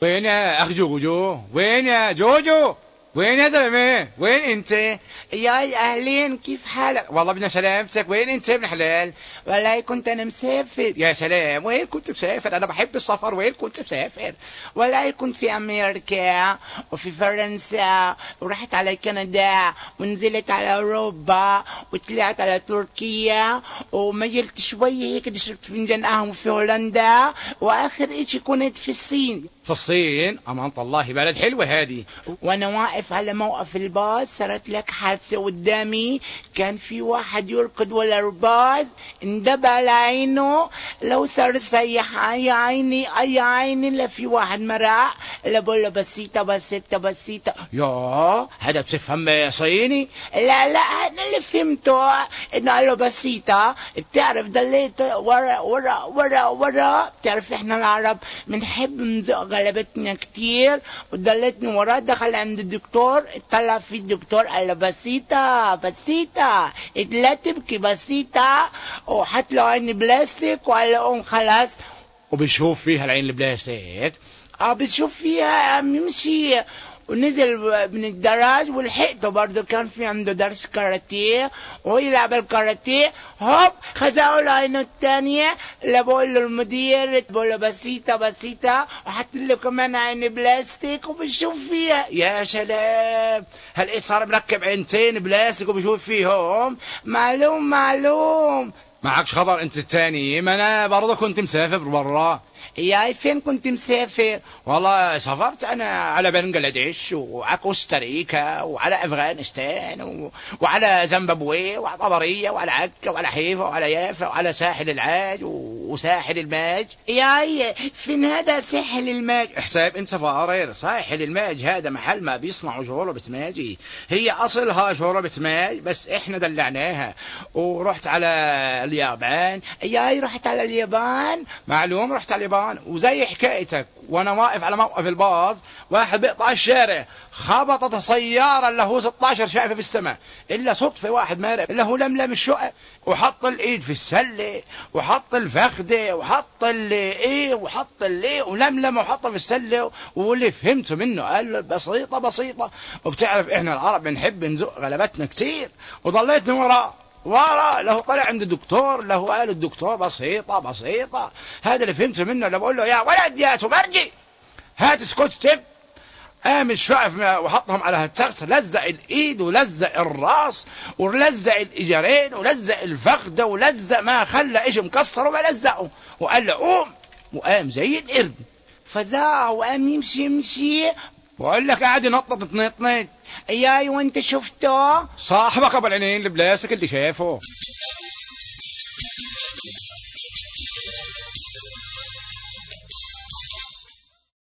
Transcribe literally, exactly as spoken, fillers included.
وين يا اخ جوجو؟ وين يا جوجو؟ وين يا زلمه؟ وين انت؟ ياي اهلين، كيف حالك؟ والله بدنا سلامتك. وين انت ابن حلال؟ والله كنت انا مسافر. يا سلام، وين كنت مسافر؟ انا بحب السفر. وين كنت مسافر؟ والله كنت في امريكا وفي فرنسا ورحت على كندا ونزلت على اوروبا وطلعت على تركيا وميلت شوي هيك شربت فنجان قهوه في هولندا، واخر اشي كنت في الصين. في الصين؟ أمان الله، بلد حلوة هادي. وانا واقف على موقف الباص صارت لك حادثة قدامي، كان في واحد يركض ولا الباص اندب على عينه، لو صار صيح اي عيني اي عيني، لا في واحد مرق لا بقول له بسيطة بسيطة بسيطة. يا هذا بتفهم صيني؟ لا لا انا اللي فهمته انه قال له بسيطة. بتعرف ضليت ورا ورا ورا ورا، بتعرف احنا العرب بنحب نزق، غلبتنا كتير وضلتني وراه. دخل عند الدكتور، اطلع في الدكتور قال له بسيطة بسيطة لا تبكي بسيطة، وحط له عين بلاستيك وقال له قوم خلاص. وبشوف فيها العين البلاستيك؟ اه بتشوف فيها يمشي. ونزل من الدراج ولحقته برضه، كان في عنده درس كاراتيه ويلعب الكاراتيه، هوب خزعوا له عينه الثانيه، لا بقول له المدير بقول له بسيطه بسيطه، وحط له كمان عين بلاستيك وبشوف فيها. يا سلام، هل ايه صار مركب عينتين بلاستيك وبشوف فيهم؟ معلوم معلوم. معكش خبر انت الثاني؟ ما انا برضه كنت مسافر برا. ياي فين كنت مسافر؟ والله سافرت انا على بنغلاديش وعلى كوستاريكا وعلى افغانستان و... وعلى زيمبابوي وعلى طبريه وعلى عكا وعلى حيفا وعلى يافا وعلى ساحل العاج و... وساحل الماج. ياي فين هذا ساحل الماج؟ حساب انت فارر. ساحل الماج هذا محل ما بيصنعوا شوربة ماجي، هي اصلها شوربة ماج بس احنا دلعناها. ورحت على اليابان. ياي رحت على اليابان؟ معلوم رحت على اليابان. وزي حكايتك وانا واقف على موقف الباص واحد بيقطع الشارع، خبطت سياره اللي هو ستاشر شايفه في السماء، الا صدفه واحد مارق اللي هو لملم الشقق وحط الايد في السله وحط الفخده وحط اللي ايه وحط اللي ولملم وحطه في السله. واللي فهمته منه قال بسيطه بسيطه. وبتعرف احنا العرب بنحب نزق غلبتنا كتير، وضليتني وراه ورا له طلع عند الدكتور، له قال الدكتور بسيطة بسيطة. هذا اللي فهمته منه. اللي بقول له يا ولد يا تمرجي هات سكوتش تيب، قام الشعف وحطهم على هالتخت، لزق الايد ولزق الراس ولزق الاجرين ولزق الفخده ولزق ما خلى ايش مكسر وما لزقه، وقال له قوم، وقام زي القرد فزاع وقام يمشي يمشي. بقول لك قاعد ينطط تنطنط. ياي وانت شفته؟ صاحبك ابو العينين البلاسك اللي شافه.